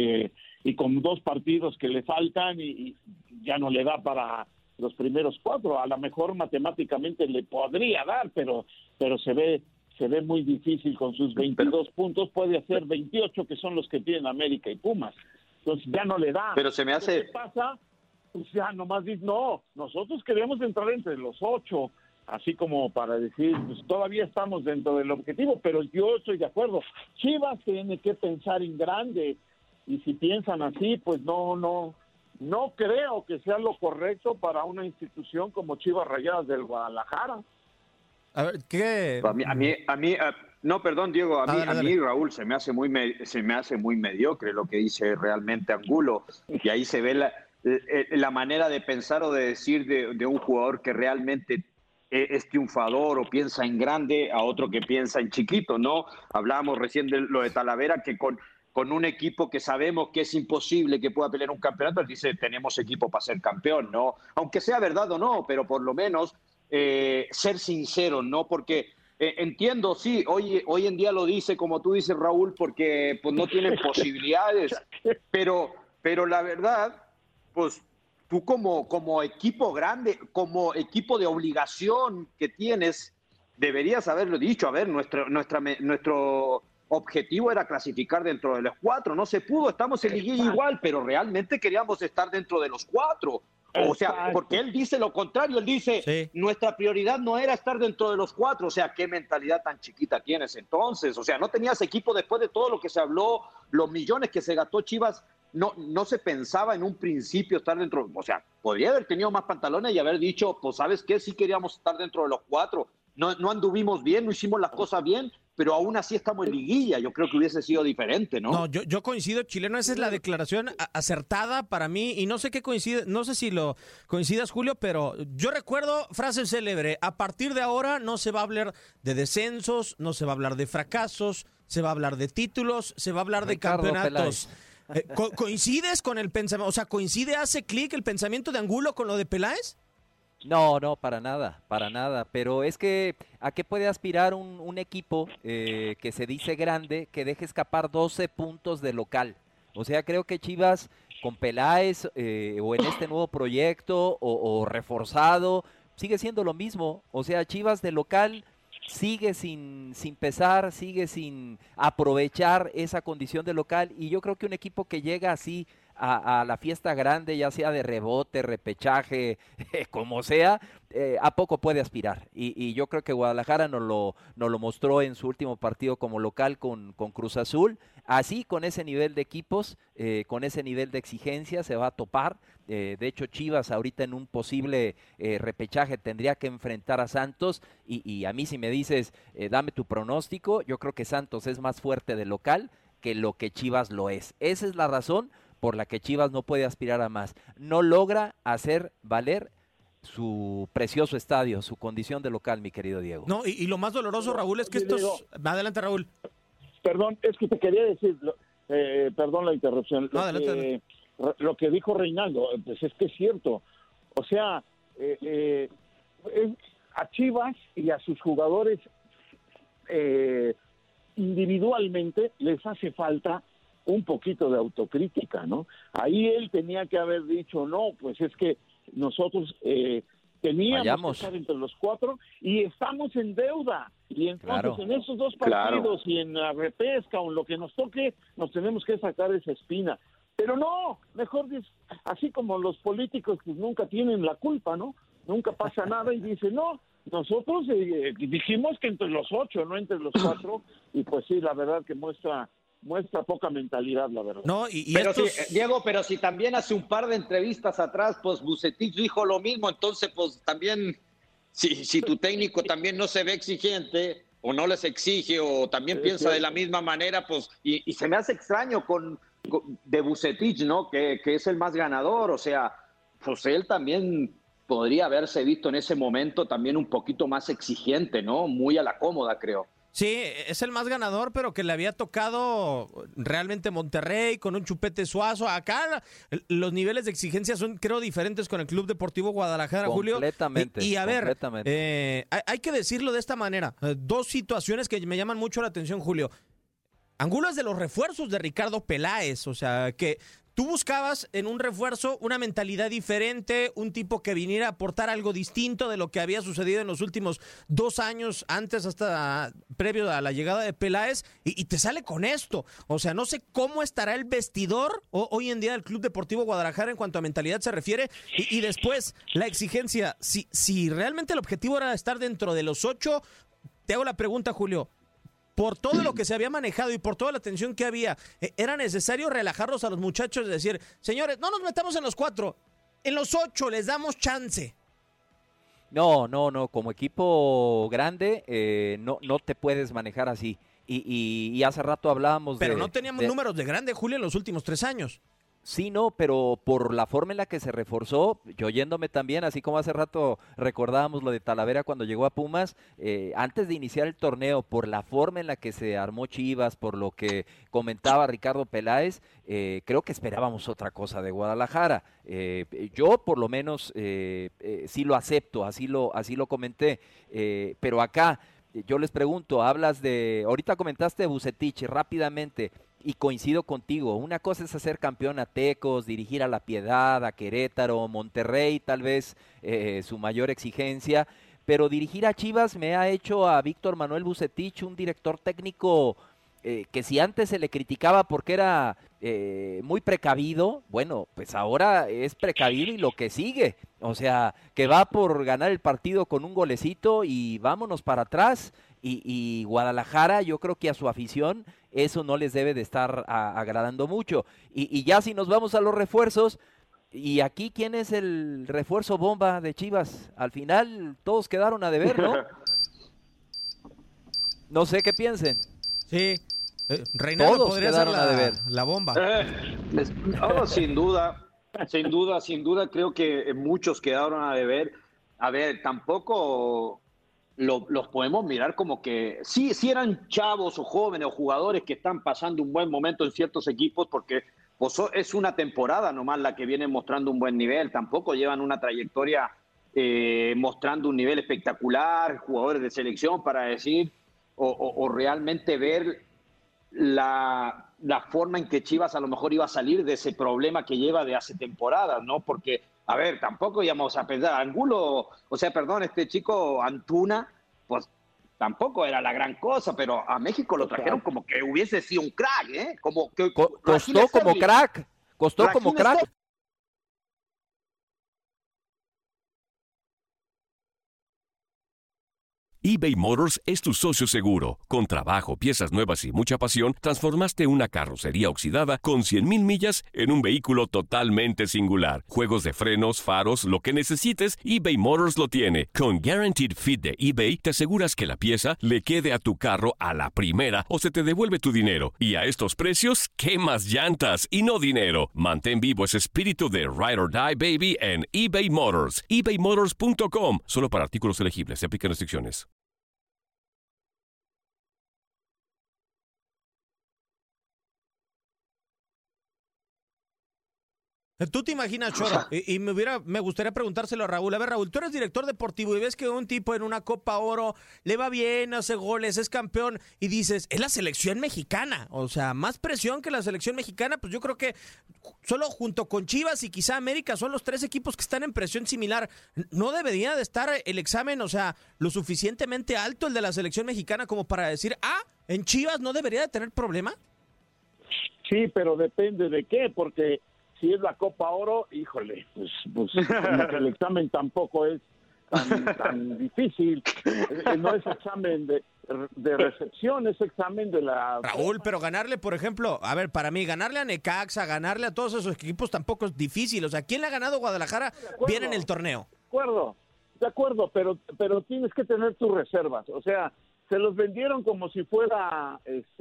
y con 2 partidos que le faltan y ya no le da para los primeros 4. A lo mejor matemáticamente le podría dar, pero se ve muy difícil con sus 22 puntos. Puede hacer 28, que son los que tienen América y Pumas. Entonces ya no le da. Pero se me hace... ¿Qué pasa? Pues ya nomás dice, no, nosotros queremos entrar entre los 8, así como para decir, pues todavía estamos dentro del objetivo, pero yo estoy de acuerdo. Chivas tiene que pensar en grande. Y si piensan así, pues no creo que sea lo correcto para una institución como Chivas Rayadas del Guadalajara. A ver, ¿qué? A mí, no, perdón, Diego, a mí, Raúl, se me hace muy mediocre lo que dice realmente Angulo, y ahí se ve la manera de pensar o de decir de un jugador que realmente es triunfador o piensa en grande a otro que piensa en chiquito, ¿no? Hablábamos recién de lo de Talavera, que con un equipo que sabemos que es imposible que pueda pelear un campeonato, él dice, tenemos equipo para ser campeón, ¿no? Aunque sea verdad o no, pero por lo menos ser sincero, ¿no? Porque entiendo, sí, hoy en día lo dice, como tú dices, Raúl, porque pues no tienen posibilidades, pero la verdad, pues tú como equipo grande, como equipo de obligación que tienes, deberías haberlo dicho. A ver, nuestro objetivo era clasificar dentro de los 4, no se pudo, estamos en liguilla igual, pero realmente queríamos estar dentro de los 4. O sea, porque él dice lo contrario, él dice, sí, nuestra prioridad no era estar dentro de los 4, o sea, ¿qué mentalidad tan chiquita tienes entonces? O sea, no tenías equipo después de todo lo que se habló, los millones que se gastó Chivas, no se pensaba en un principio estar dentro, o sea, podría haber tenido más pantalones y haber dicho, pues, ¿sabes qué? Sí queríamos estar dentro de los 4, no anduvimos bien, no hicimos las cosas bien, pero aún así estamos en liguilla. Yo creo que hubiese sido diferente, ¿no? No, yo coincido, chileno, esa es la declaración acertada para mí, y no sé qué coincide, no sé si lo coincidas, Julio, pero yo recuerdo frase célebre: a partir de ahora no se va a hablar de descensos, no se va a hablar de fracasos, se va a hablar de títulos, se va a hablar de campeonatos. ¿Coincides con el pensamiento? O sea, hace clic el pensamiento de Angulo con lo de Peláez? No, para nada, pero es que ¿a qué puede aspirar un equipo que se dice grande, que deje escapar 12 puntos de local? O sea, creo que Chivas con Peláez o en este nuevo proyecto o reforzado, sigue siendo lo mismo. O sea, Chivas de local sigue sin pesar, sigue sin aprovechar esa condición de local, y yo creo que un equipo que llega así a la fiesta grande, ya sea de rebote, repechaje, como sea, a poco puede aspirar. Y yo creo que Guadalajara nos lo mostró en su último partido como local con Cruz Azul. Así, con ese nivel de equipos, con ese nivel de exigencia, se va a topar. De hecho, Chivas ahorita en un posible repechaje tendría que enfrentar a Santos. Y a mí, si me dices, dame tu pronóstico, yo creo que Santos es más fuerte de local que lo que Chivas lo es. Esa es la razón por la que Chivas no puede aspirar a más. No logra hacer valer su precioso estadio, su condición de local, mi querido Diego. No, y lo más doloroso, Raúl, es que estos... Adelante, Raúl. Perdón, es que te quería decir, perdón la interrupción. Adelante. Lo que dijo Reinaldo, pues es que es cierto. O sea, a Chivas y a sus jugadores individualmente les hace falta un poquito de autocrítica, ¿no? Ahí él tenía que haber dicho, no, pues es que nosotros teníamos que estar entre los 4 y estamos en deuda. Y entonces en esos 2 partidos y en la repesca o en lo que nos toque, nos tenemos que sacar esa espina. Pero no, mejor así como los políticos que nunca tienen la culpa, ¿no? Nunca pasa nada y dicen, no, nosotros dijimos que entre los 8, no entre los 4, y pues sí, la verdad que muestra poca mentalidad, la verdad. No, pero Diego, pero si también hace un par de entrevistas atrás, pues Vucetich dijo lo mismo, entonces pues también, si tu técnico también no se ve exigente, o no les exige, o también piensa de la misma manera, pues, y se me hace extraño de Vucetich, ¿no? Que es el más ganador, o sea, pues él también podría haberse visto en ese momento también un poquito más exigente, ¿no? Muy a la cómoda, creo. Sí, es el más ganador, pero que le había tocado realmente Monterrey con un Chupete Suazo. Acá los niveles de exigencia son, creo, diferentes con el Club Deportivo Guadalajara, Julio. Completamente. Y a ver, hay que decirlo de esta manera. 2 situaciones que me llaman mucho la atención, Julio. Angulo es de los refuerzos de Ricardo Peláez, o sea, que tú buscabas en un refuerzo una mentalidad diferente, un tipo que viniera a aportar algo distinto de lo que había sucedido en los últimos 2 años antes, hasta previo a la llegada de Peláez, y te sale con esto. O sea, no sé cómo estará el vestidor hoy en día del Club Deportivo Guadalajara en cuanto a mentalidad se refiere, y después la exigencia. Si realmente el objetivo era estar dentro de los 8, te hago la pregunta, Julio. Por todo lo que se había manejado y por toda la tensión que había, ¿era necesario relajarlos a los muchachos y decir, señores, no nos metamos en los 4, en los 8 les damos chance? No, como equipo grande no te puedes manejar así. Y hace rato hablábamos Pero no teníamos números de grande, Julio, en los últimos 3 años. Sí, no, pero por la forma en la que se reforzó, yo yéndome también, así como hace rato recordábamos lo de Talavera cuando llegó a Pumas, antes de iniciar el torneo, por la forma en la que se armó Chivas, por lo que comentaba Ricardo Peláez, creo que esperábamos otra cosa de Guadalajara. Yo por lo menos sí lo acepto, así lo comenté, pero acá yo les pregunto, ahorita comentaste de Vucetich rápidamente, y coincido contigo, una cosa es hacer campeón a Tecos, dirigir a La Piedad, a Querétaro, Monterrey, tal vez su mayor exigencia, pero dirigir a Chivas me ha hecho a Víctor Manuel Vucetich un director técnico que si antes se le criticaba porque era muy precavido, bueno, pues ahora es precavido y lo que sigue, o sea, que va por ganar el partido con un golecito y vámonos para atrás. Y Guadalajara, yo creo que a su afición eso no les debe de estar agradando mucho. Y ya si nos vamos a los refuerzos, y aquí, ¿quién es el refuerzo bomba de Chivas? Al final todos quedaron a deber, ¿no? No sé qué piensen. Sí, Reinaldo todos podría quedaron ser a deber. La bomba. Sin duda, creo que muchos quedaron a deber. A ver, tampoco los podemos mirar como que sí eran chavos o jóvenes o jugadores que están pasando un buen momento en ciertos equipos, porque pues, es una temporada nomás la que vienen mostrando un buen nivel, tampoco llevan una trayectoria mostrando un nivel espectacular, jugadores de selección para decir o realmente ver la forma en que Chivas a lo mejor iba a salir de ese problema que lleva de hace temporadas, ¿no? Porque a ver, tampoco íbamos a pensar, Angulo, este chico Antuna, pues tampoco era la gran cosa, pero a México lo trajeron como que hubiese sido un crack, ¿eh? Costó como crack. Costó como crack. eBay Motors es tu socio seguro. Con trabajo, piezas nuevas y mucha pasión, transformaste una carrocería oxidada con 100,000 millas en un vehículo totalmente singular. Juegos de frenos, faros, lo que necesites, eBay Motors lo tiene. Con Guaranteed Fit de eBay, te aseguras que la pieza le quede a tu carro a la primera o se te devuelve tu dinero. Y a estos precios, ¿qué más llantas y no dinero? Mantén vivo ese espíritu de Ride or Die, baby, en eBay Motors. ebaymotors.com. Solo para artículos elegibles. Se aplican restricciones. ¿Tú te imaginas, Choro? Y me gustaría preguntárselo a Raúl. A ver, Raúl, tú eres director deportivo y ves que un tipo en una Copa Oro le va bien, hace goles, es campeón, y dices, es la selección mexicana. O sea, más presión que la selección mexicana, pues yo creo que solo junto con Chivas y quizá América son los 3 equipos que están en presión similar. ¿No debería de estar el examen, o sea, lo suficientemente alto el de la selección mexicana como para decir, en Chivas no debería de tener problema? Sí, pero depende de qué, porque si es la Copa Oro, híjole, pues como que el examen tampoco es tan difícil. No es examen de recepción, es examen de la... Raúl, pero ganarle, por ejemplo, a ver, para mí, ganarle a Necaxa, ganarle a todos esos equipos tampoco es difícil. O sea, ¿quién le ha ganado a Guadalajara bien en el torneo? De acuerdo, pero tienes que tener tus reservas. O sea, se los vendieron como si fuera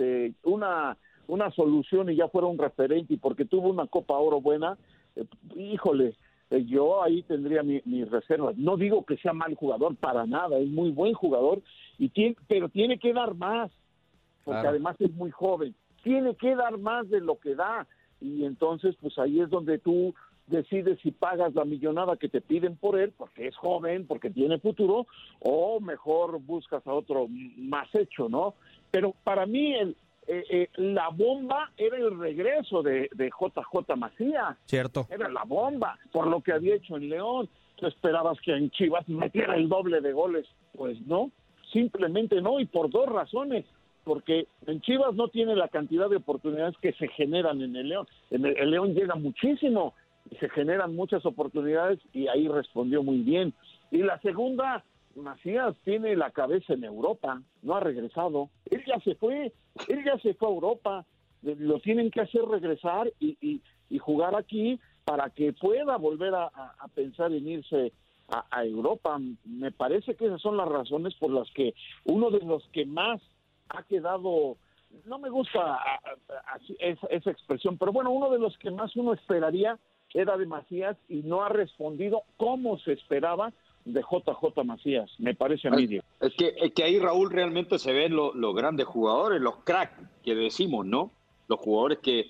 una solución y ya fuera un referente, y porque tuvo una Copa Oro buena, híjole, yo ahí tendría mis reservas. No digo que sea mal jugador, para nada, es muy buen jugador, pero tiene que dar más, porque claro, además es muy joven, tiene que dar más de lo que da, y entonces pues ahí es donde tú decides si pagas la millonada que te piden por él, porque es joven, porque tiene futuro, o mejor buscas a otro más hecho, ¿no? Pero para mí la bomba era el regreso de JJ Macías. Cierto. Era la bomba, por lo que había hecho en León. ¿Tú esperabas que en Chivas metiera el doble de goles? Pues no, simplemente no, y por 2 razones. Porque en Chivas no tiene la cantidad de oportunidades que se generan en el León. En el León llega muchísimo y se generan muchas oportunidades, y ahí respondió muy bien. Y la segunda, Macías tiene la cabeza en Europa, no ha regresado. Él ya se fue a Europa. Lo tienen que hacer regresar y jugar aquí para que pueda volver a pensar en irse a Europa. Me parece que esas son las razones por las que uno de los que más ha quedado, no me gusta esa expresión, pero bueno, uno de los que más uno esperaría era de Macías, y no ha respondido como se esperaba de JJ Macías, me parece a mí, Diego. Es que ahí, Raúl, realmente se ven los grandes jugadores, los cracks que decimos, ¿no? Los jugadores que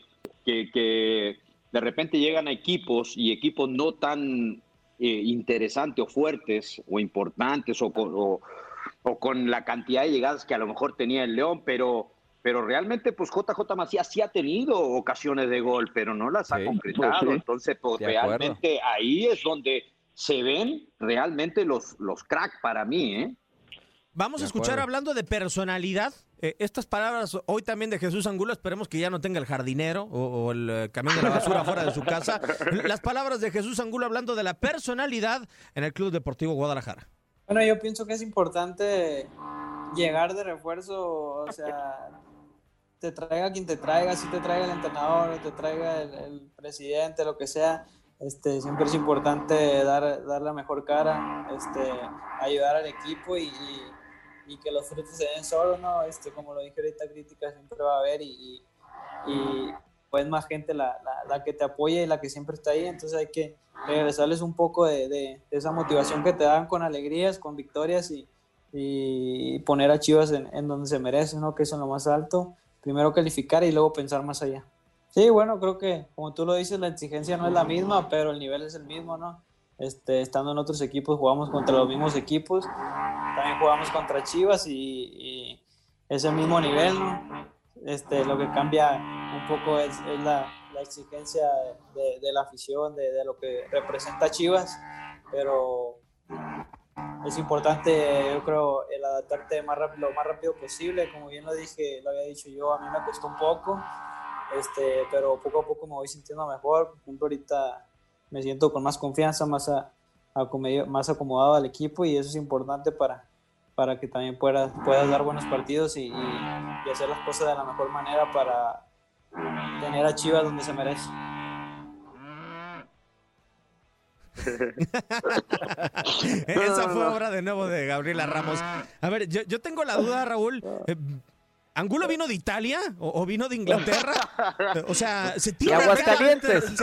de repente llegan a equipos, y equipos no tan interesantes o fuertes o importantes o con la cantidad de llegadas que a lo mejor tenía el León, pero realmente pues JJ Macías sí ha tenido ocasiones de gol, pero no las ha concretado. Pues sí. Entonces pues realmente ahí es donde se ven realmente los cracks para mí, ¿eh? Vamos a escuchar, hablando de personalidad, estas palabras hoy también de Jesús Angulo. Esperemos que ya no tenga el jardinero o el camión de la basura fuera de su casa. Las palabras de Jesús Angulo hablando de la personalidad en el Club Deportivo Guadalajara. Bueno, yo pienso que es importante llegar de refuerzo, o sea, te traiga quien te traiga, si te traiga el entrenador, te traiga el presidente, lo que sea, siempre es importante dar la mejor cara, ayudar al equipo y que los frutos se den solos, ¿no? Como lo dije ahorita, crítica siempre va a haber y pues más gente la que te apoya y la que siempre está ahí, entonces hay que regresarles un poco de esa motivación que te dan con alegrías, con victorias y poner a Chivas en donde se merecen, ¿no? Que es en lo más alto, primero calificar y luego pensar más allá. Sí, bueno, creo que como tú lo dices, la exigencia no es la misma, pero el nivel es el mismo, ¿no? Estando en otros equipos jugamos contra los mismos equipos, también jugamos contra Chivas y es el mismo nivel, ¿no? Lo que cambia un poco es la exigencia de la afición, de lo que representa Chivas, pero es importante, yo creo, el adaptarte lo más rápido posible. Como bien lo había dicho yo, a mí me costó un poco, pero poco a poco me voy sintiendo mejor. Por ejemplo, ahorita me siento con más confianza, más acomodado al equipo, y eso es importante para que también puedas dar buenos partidos y hacer las cosas de la mejor manera para tener a Chivas donde se merece. Esa fue obra de nuevo de Gabriela Ramos. A ver, yo tengo la duda, Raúl. ¿Angulo vino de Italia o vino de Inglaterra? O sea, se tiene Aguascalientes.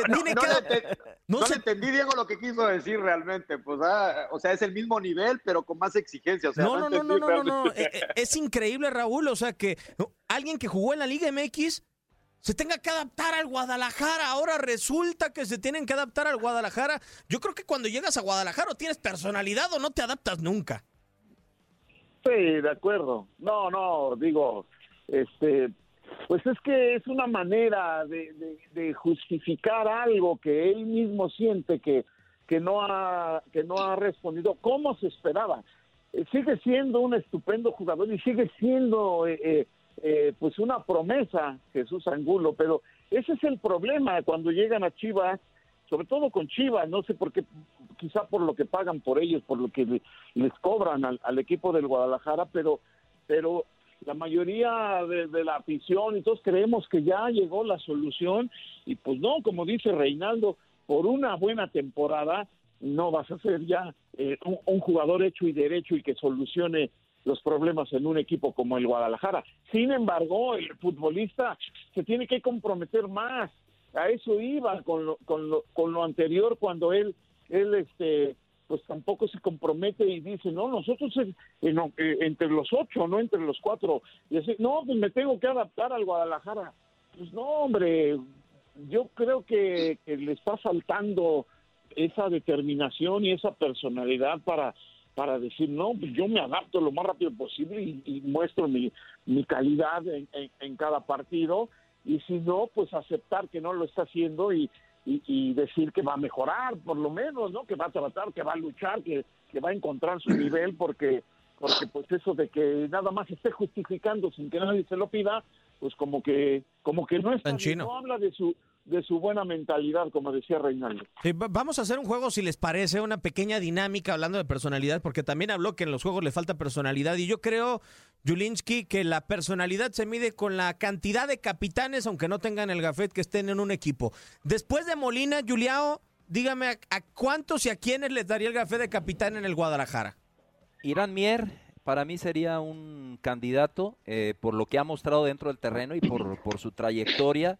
No le entendí, Diego, lo que quiso decir realmente. Pues, o sea, es el mismo nivel, pero con más exigencia. O sea, no. Es increíble, Raúl. O sea, que alguien que jugó en la Liga MX se tenga que adaptar al Guadalajara. Ahora resulta que se tienen que adaptar al Guadalajara. Yo creo que cuando llegas a Guadalajara o tienes personalidad o no te adaptas nunca. Sí, de acuerdo. No, digo, pues es que es una manera de justificar algo que él mismo siente que no ha respondido como se esperaba. Sigue siendo un estupendo jugador y sigue siendo pues una promesa, Jesús Angulo, pero ese es el problema cuando llegan a Chivas, sobre todo con Chivas, no sé por qué, quizá por lo que pagan por ellos, por lo que les cobran al equipo del Guadalajara, pero la mayoría de la afición y todos creemos que ya llegó la solución, y pues no, como dice Reinaldo, por una buena temporada no vas a ser ya un jugador hecho y derecho y que solucione los problemas en un equipo como el Guadalajara. Sin embargo, el futbolista se tiene que comprometer más. A eso iba con lo anterior, cuando él pues tampoco se compromete y dice, no, nosotros entre los 8, no entre los 4, y así, no, pues me tengo que adaptar al Guadalajara. Pues no, hombre, yo creo que le está faltando esa determinación y esa personalidad para decir, no, pues yo me adapto lo más rápido posible y muestro mi calidad en cada partido, y si no, pues aceptar que no lo está haciendo y decir que va a mejorar, por lo menos, ¿no? Que va a tratar, que va a luchar, que va a encontrar su nivel, porque pues eso de que nada más esté justificando sin que nadie se lo pida, pues como que no está bien, no habla de su buena mentalidad, como decía Reinaldo. Sí, vamos a hacer un juego, si les parece, una pequeña dinámica hablando de personalidad, porque también habló que en los juegos le falta personalidad, y yo creo, Julinski, que la personalidad se mide con la cantidad de capitanes, aunque no tengan el gafet, que estén en un equipo. Después de Molina, Juliao, dígame a cuántos y a quiénes les daría el gafet de capitán en el Guadalajara. Irán Mier, para mí sería un candidato, por lo que ha mostrado dentro del terreno y por su trayectoria.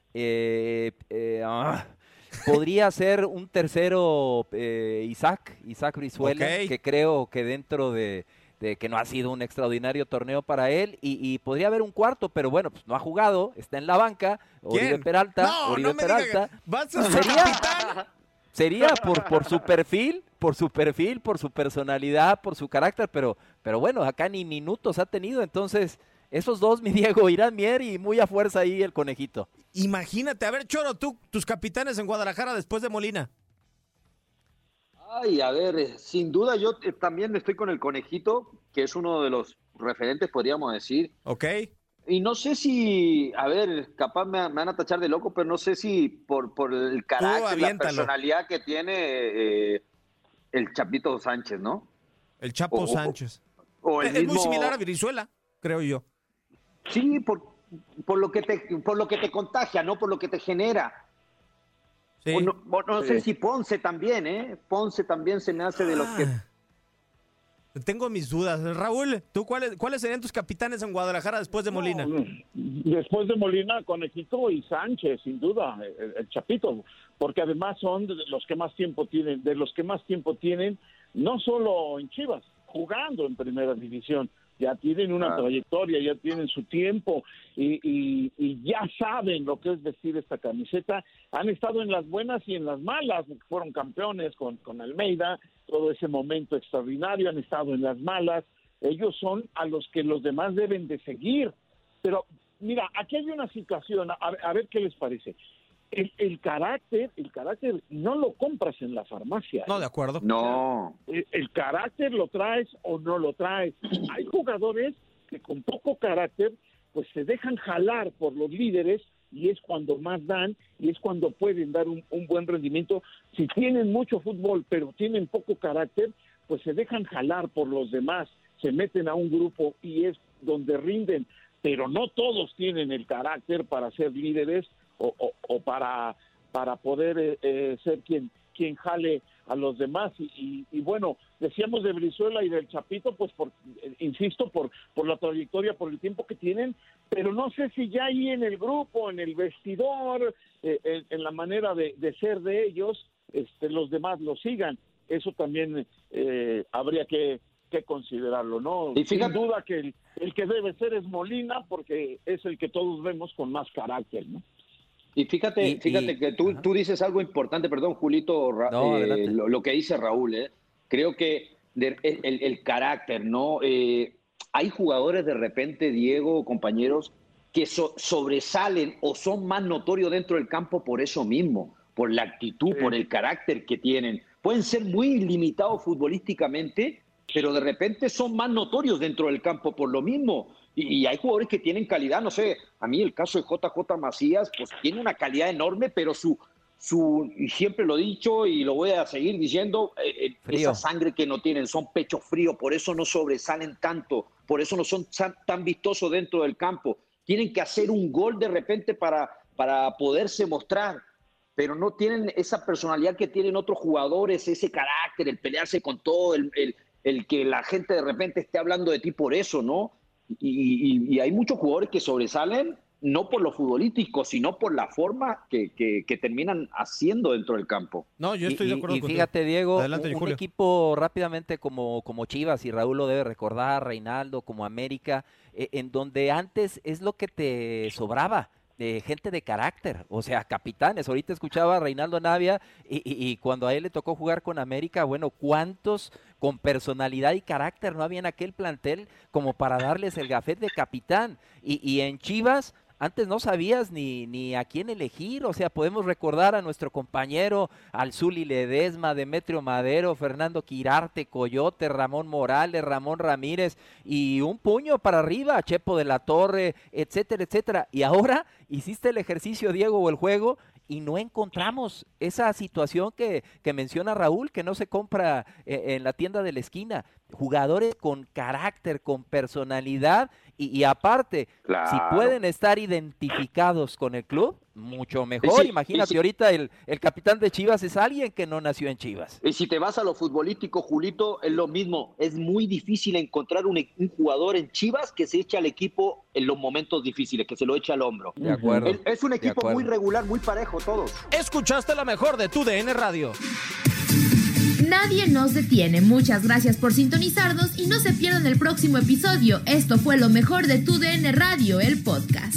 Podría ser un tercero Isaac Brizuela, okay, que creo que dentro de que no ha sido un extraordinario torneo para él, y podría haber un cuarto, pero bueno, pues no ha jugado, está en la banca. Oribe Peralta. No me diga que vas a ser capitán. Sería por su perfil, por su personalidad, por su carácter, pero bueno, acá ni minutos ha tenido. Entonces esos dos, mi Diego, Irán Mier y muy a fuerza ahí el Conejito. Imagínate, a ver, Choro, tú, tus capitanes en Guadalajara después de Molina. Ay, a ver, sin duda yo también estoy con el Conejito, que es uno de los referentes, podríamos decir. Ok. Y no sé si, a ver, capaz me van a tachar de loco, pero no sé si por el carácter, la personalidad que tiene el Chapito Sánchez, ¿no? El Chapo Sánchez. Es mismo... muy similar a Brizuela, creo yo. Sí, por lo que te contagia, ¿no? Por lo que te genera. Sí. No sé si Ponce también, ¿eh? Ponce también se me hace de los que... Tengo mis dudas. Raúl, ¿tú cuáles serían tus capitanes en Guadalajara después de Molina? Después de Molina, Conejito y Sánchez, sin duda, el Chapito, porque además son de los que más tiempo tienen, no solo en Chivas, jugando en primera división. Ya tienen una trayectoria, ya tienen su tiempo y ya saben lo que es vestir esta camiseta. Han estado en las buenas y en las malas, fueron campeones con Almeida, todo ese momento extraordinario, han estado en las malas. Ellos son a los que los demás deben de seguir. Pero mira, aquí hay una situación, a ver qué les parece. El carácter no lo compras en la farmacia. No, de acuerdo. No. El carácter lo traes o no lo traes. Hay jugadores que con poco carácter pues se dejan jalar por los líderes y es cuando más dan y es cuando pueden dar un buen rendimiento. Si tienen mucho fútbol pero tienen poco carácter, pues se dejan jalar por los demás, se meten a un grupo y es donde rinden, pero no todos tienen el carácter para ser líderes o para poder ser quien jale a los demás. Y bueno, decíamos de Brizuela y del Chapito, pues insisto, por la trayectoria, por el tiempo que tienen, pero no sé si ya ahí en el grupo, en el vestidor, en la manera de ser de ellos, los demás lo sigan. Eso también habría que considerarlo, ¿no? Y sin duda que el que debe ser es Molina, porque es el que todos vemos con más carácter, ¿no? Y fíjate que tú dices algo importante, perdón, Julito, lo que dice Raúl, creo que el carácter, ¿no? Hay jugadores de repente, Diego, compañeros, que sobresalen o son más notorios dentro del campo por eso mismo, por la actitud, por el carácter que tienen. Pueden ser muy limitados futbolísticamente, pero de repente son más notorios dentro del campo por lo mismo. Y hay jugadores que tienen calidad, no sé, a mí el caso de JJ Macías, pues tiene una calidad enorme, pero y siempre lo he dicho y lo voy a seguir diciendo, esa sangre que no tienen, son pecho frío, por eso no sobresalen tanto, por eso no son tan vistosos dentro del campo. Tienen que hacer un gol de repente para poderse mostrar, pero no tienen esa personalidad que tienen otros jugadores, ese carácter, el pelearse con todo, el que la gente de repente esté hablando de ti por eso, ¿no? Y hay muchos jugadores que sobresalen no por lo futbolístico, sino por la forma que terminan haciendo dentro del campo. No, yo estoy de acuerdo contigo. Y fíjate, Diego, adelante, un equipo rápidamente como Chivas, y Raúl lo debe recordar, Reinaldo, como América, en donde antes es lo que te sobraba, de gente de carácter, o sea, capitanes. Ahorita escuchaba a Reinaldo Navia y cuando a él le tocó jugar con América, bueno, ¿cuántos con personalidad y carácter no había en aquel plantel como para darles el gafete de capitán? Y en Chivas antes no sabías ni a quién elegir, o sea, podemos recordar a nuestro compañero, al Zuli Ledesma, Demetrio Madero, Fernando Quirarte, Coyote, Ramón Morales, Ramón Ramírez, y un puño para arriba, Chepo de la Torre, etcétera, etcétera. Y ahora hiciste el ejercicio, Diego, o el juego, y no encontramos esa situación que menciona Raúl, que no se compra en la tienda de la esquina. Jugadores con carácter, con personalidad, y aparte, si pueden estar identificados con el club, mucho mejor. Imagínate, ahorita el capitán de Chivas es alguien que no nació en Chivas. Y si te vas a lo futbolístico, Julito, es lo mismo. Es muy difícil encontrar un jugador en Chivas que se eche al equipo en los momentos difíciles, que se lo eche al hombro. De acuerdo. Es un equipo muy regular, muy parejo todos. Escuchaste la mejor de tu DN Radio. Nadie nos detiene. Muchas gracias por sintonizarnos y no se pierdan el próximo episodio. Esto fue lo mejor de tu DN Radio, el podcast.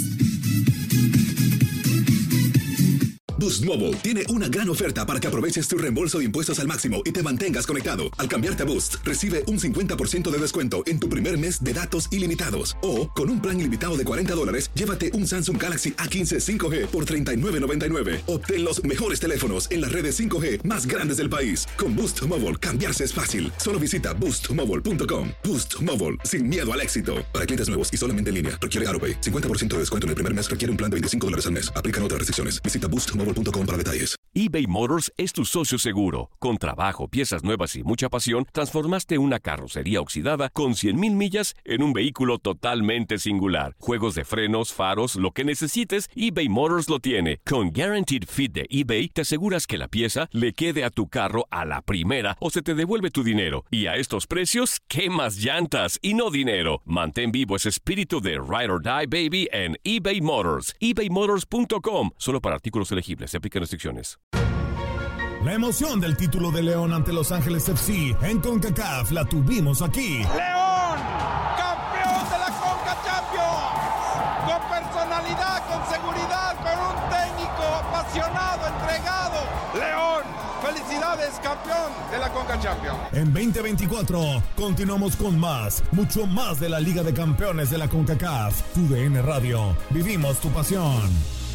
Boost Mobile tiene una gran oferta para que aproveches tu reembolso de impuestos al máximo y te mantengas conectado. Al cambiarte a Boost, recibe un 50% de descuento en tu primer mes de datos ilimitados. O, con un plan ilimitado de $40, llévate un Samsung Galaxy A15 5G por $39.99. Obtén los mejores teléfonos en las redes 5G más grandes del país. Con Boost Mobile, cambiarse es fácil. Solo visita boostmobile.com. Boost Mobile, sin miedo al éxito. Para clientes nuevos y solamente en línea, requiere AroPay. 50% de descuento en el primer mes requiere un plan de $25 al mes. Aplican otras restricciones. Visita boostmobile.com para detalles. eBay Motors es tu socio seguro. Con trabajo, piezas nuevas y mucha pasión, transformaste una carrocería oxidada con 100,000 millas en un vehículo totalmente singular. Juegos de frenos, faros, lo que necesites, eBay Motors lo tiene. Con Guaranteed Fit de eBay, te aseguras que la pieza le quede a tu carro a la primera o se te devuelve tu dinero. Y a estos precios, ¿qué más llantas y no dinero? Mantén vivo ese espíritu de Ride or Die, baby, en eBay Motors. ebaymotors.com. Solo para artículos elegibles. Se aplican restricciones. La emoción del título de León ante Los Ángeles FC en CONCACAF la tuvimos aquí. ¡León! ¡Campeón de la Conca Champions! Con personalidad, con seguridad, con un técnico apasionado, entregado. ¡León! ¡Felicidades, campeón de la Conca Champions! En 2024 continuamos con mucho más de la Liga de Campeones de la CONCACAF. TUDN Radio. Vivimos tu pasión.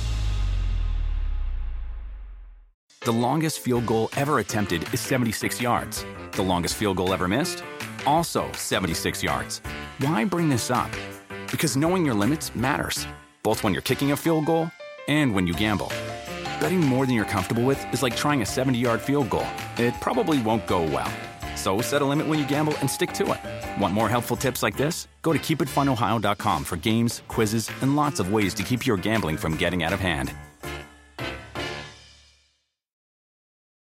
The longest field goal ever attempted is 76 yards. The longest field goal ever missed? Also 76 yards. Why bring this up? Because knowing your limits matters, both when you're kicking a field goal and when you gamble. Betting more than you're comfortable with is like trying a 70-yard field goal. It probably won't go well. So set a limit when you gamble and stick to it. Want more helpful tips like this? Go to keepitfunohio.com for games, quizzes, and lots of ways to keep your gambling from getting out of hand.